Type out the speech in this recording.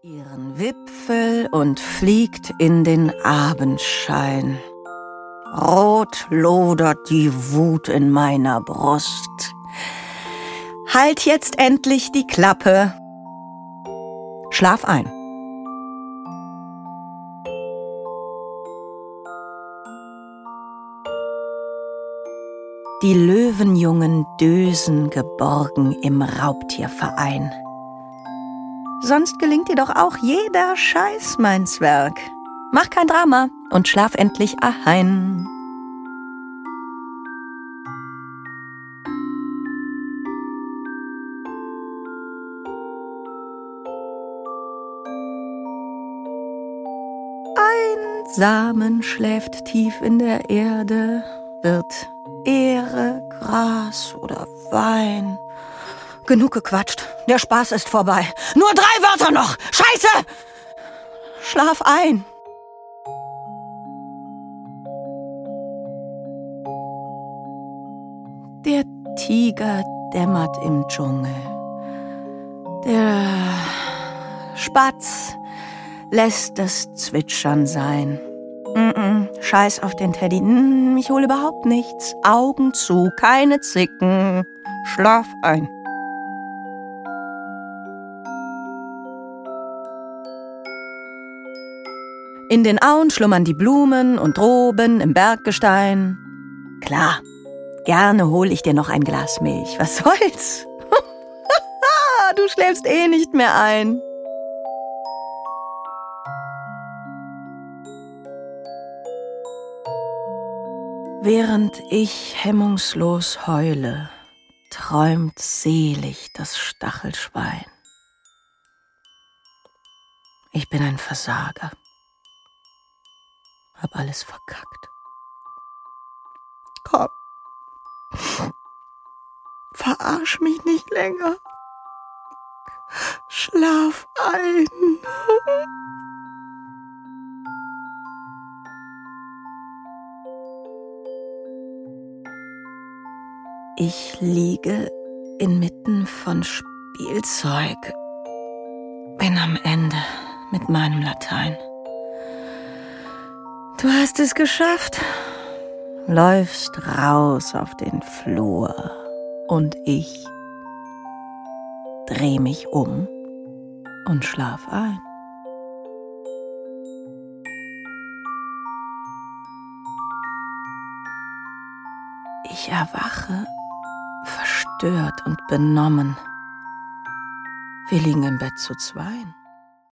ihren Wipfel und fliegt in den Abendschein. Rot lodert die Wut in meiner Brust. Halt jetzt endlich die Klappe. Schlaf ein. Die Löwenjungen dösen geborgen im Raubtierverein. Sonst gelingt dir doch auch jeder Scheiß, mein Zwerg. Mach kein Drama und schlaf endlich ein. Ein Samen schläft tief in der Erde, wird Ehre, Gras oder Wein. Genug gequatscht, der Spaß ist vorbei. Nur 3 Wörter noch! Scheiße! Schlaf ein! Der Tiger dämmert im Dschungel. Der Spatz lässt das Zwitschern sein. Scheiß auf den Teddy. Ich hole überhaupt nichts. Augen zu, keine Zicken. Schlaf ein. In den Auen schlummern die Blumen und Roben im Berggestein. Klar, gerne hol ich dir noch ein Glas Milch. Was soll's? Du schläfst eh nicht mehr ein. Während ich hemmungslos heule, träumt selig das Stachelschwein. Ich bin ein Versager. Hab alles verkackt. Komm. Verarsch mich nicht länger. Schlaf ein. Ich liege inmitten von Spielzeug. Bin am Ende mit meinem Latein. Du hast es geschafft. Läufst raus auf den Flur und ich dreh mich um und schlaf ein. Ich erwache verstört und benommen. Wir liegen im Bett zu zweien.